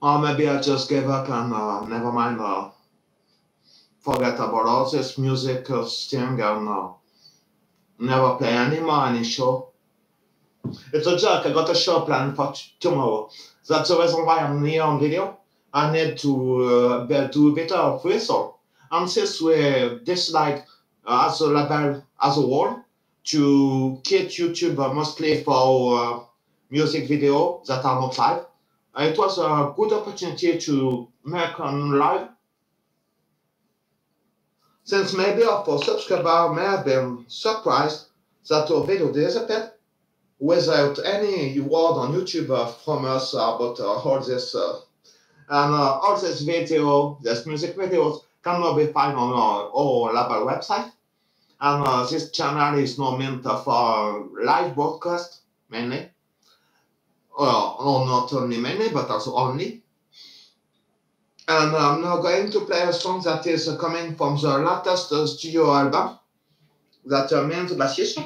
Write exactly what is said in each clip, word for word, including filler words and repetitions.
Or maybe I just gave up and uh, never mind, uh, forget about all this music uh, thing and uh, never play anymore any show. It's a joke. I got a show planned for t- tomorrow. That's the reason why I'm here on video. I need to uh, be- do a bit of research. And since we decide uh, as a label, as a whole, to keep YouTube uh, mostly for uh, music video that are not live, uh, it was a good opportunity to make on live. Since maybe our subscriber may have been surprised that our video disappeared without any word on YouTube uh, from us about uh, all this uh, and uh, all this video, this music videos can now be found on our, our label website. And uh, this channel is now meant for live broadcast mainly. Well, no, not only mainly, but also only. And I'm now going to play a song that is uh, coming from the latest uh, studio album that uh, means bassist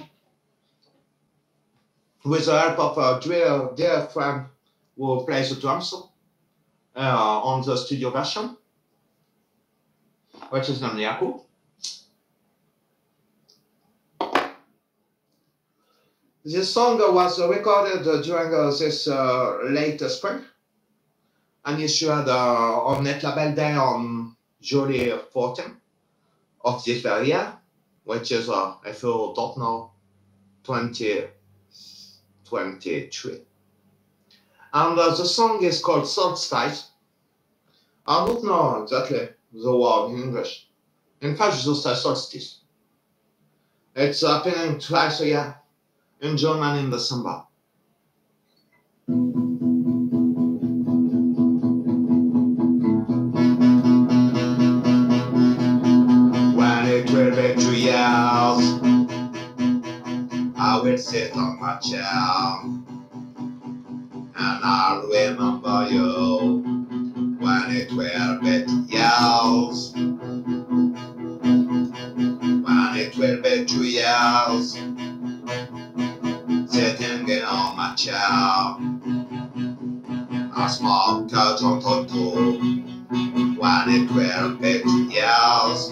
with the help of a dear, dear friend who plays the drums uh, on the studio version, which is named Yaku. This song was recorded during uh, this uh, late spring and issued uh, on Net Label Day on July fourteenth of this very year, which is, uh, if you don't know, twenty twenty-three. And uh, the song is called Solstice. I don't know exactly the word in English. In fact, just say solstice. It's happening twice a year, in June and in December. When it will be two years, I will sit on my chair and I'll remember you. When it will be two years, when it will be two years, sitting on my chair, I smoke a joint or two. When it will be two years,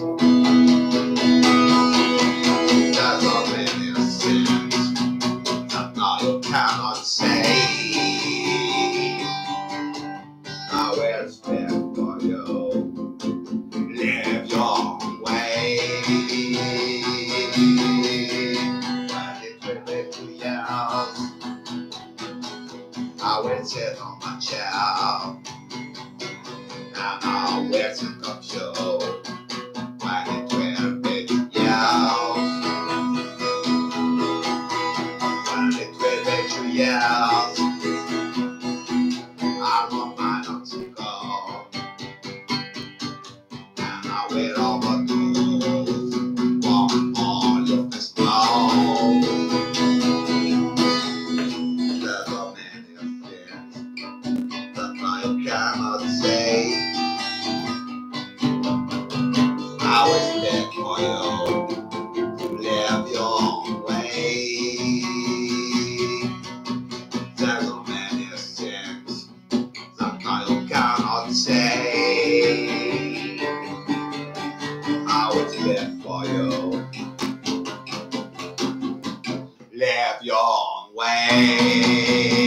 there's so many things that now you cannot say. I will stand for you, live your way. When it will be two years, I will sit on my chair and I will think of you. When it will be two years, when it will be two years, I want my not to go, and I will overdose what all of this know. There's so many things that I cannot say. I will beg for you to live your own way. There's so many things that I cannot say. I will live for you. Live your own way.